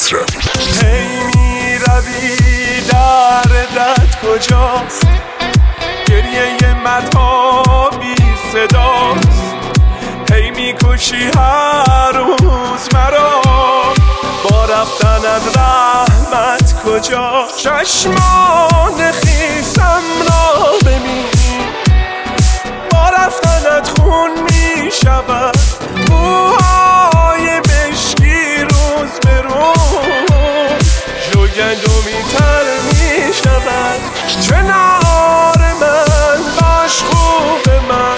مصرفی. هی می روی دردت کجاست؟ گریه مدها بی صداست. هی می کشی هر روز مرا، با رفتن از رحمت کجا؟ چشمان خیسم را ببین، با رفتنت خون می شود. موهای مشکی روز به روز جوگندمی تر می شود. کنار من باش خوب من،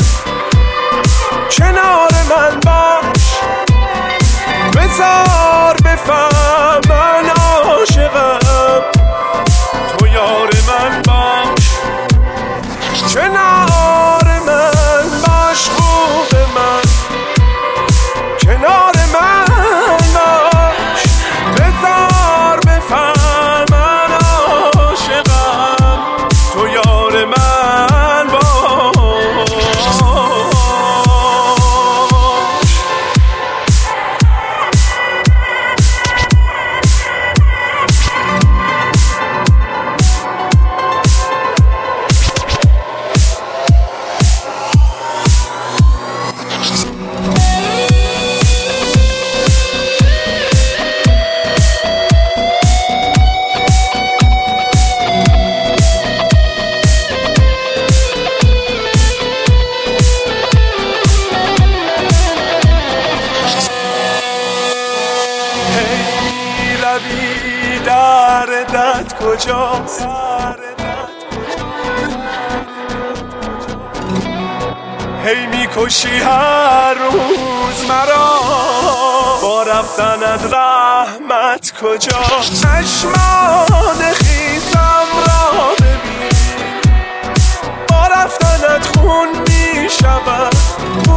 کنار من باش، بذار بفهمن عاشقم، تو یار من باش. کنار من باش خوب من، کنار من باش، بذار بفهمن عاشقم، تو یار من باش. دردت کجاست؟ هی میکشی هر روز مرا، با رفتن از رحمت کجا؟ چشمان خیسم را ببین، با رفتنت خون میشود.